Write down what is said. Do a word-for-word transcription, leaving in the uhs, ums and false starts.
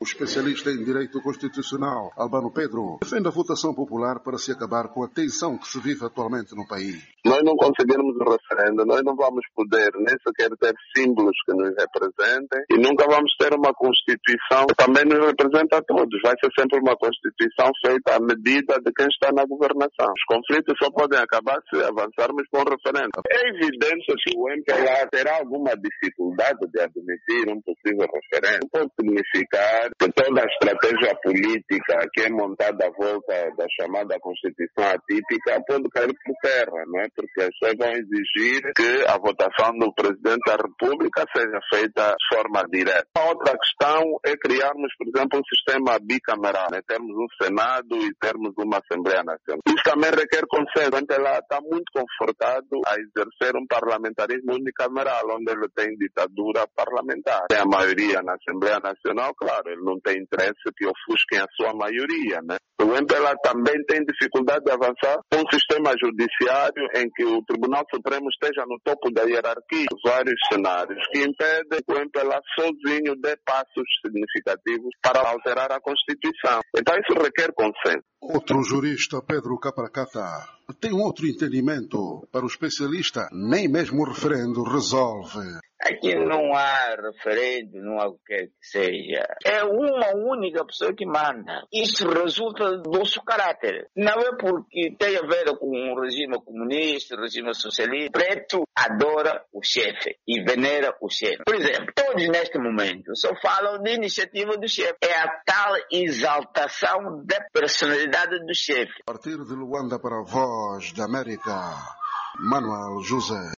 O especialista em direito constitucional, Albano Pedro, defende a votação popular para se acabar com a tensão que se vive atualmente no país. Nós não conseguirmos o referendo, nós não vamos poder nem sequer ter símbolos que nos representem e nunca vamos ter uma Constituição que também nos representa a todos. Vai ser sempre uma Constituição feita à medida de quem está na governação. Os conflitos só podem acabar se avançarmos com o referendo. É evidente que o M P L A terá alguma dificuldade de admitir um possível referendo. Pode significar que toda a estratégia política que é montada à volta da chamada Constituição atípica pode cair por terra, não é? Porque as pessoas vão exigir que a votação do Presidente da República seja feita de forma direta. A outra questão é criarmos, por exemplo, um sistema bicameral, né? Termos um Senado e termos uma Assembleia Nacional. Isso também requer consenso. Então, ela está muito confortado a exercer um parlamentarismo unicameral, onde ele tem ditadura parlamentar. Tem a maioria na Assembleia Nacional, claro, ele não tem interesse que ofusquem a sua maioria, né? O M P L A também tem dificuldade de avançar com um sistema judiciário em que o Tribunal Supremo esteja no topo da hierarquia. Vários cenários que impedem que o M P L A sozinho dê passos significativos para alterar a Constituição. Então isso requer consenso. Outro jurista, Pedro Capracata, tem um outro entendimento. Para o especialista, nem mesmo o referendo resolve. Aqui não há referendo, não há o que que seja. É uma única pessoa que manda. Isso resulta do nosso caráter. Não é porque tem a ver com um regime comunista, regime socialista. O preto adora o chefe e venera o chefe. Por exemplo, todos neste momento só falam de iniciativa do chefe. É a tal exaltação da personalidade do chefe. A partir de Luanda para a Voz da América, Manuel José.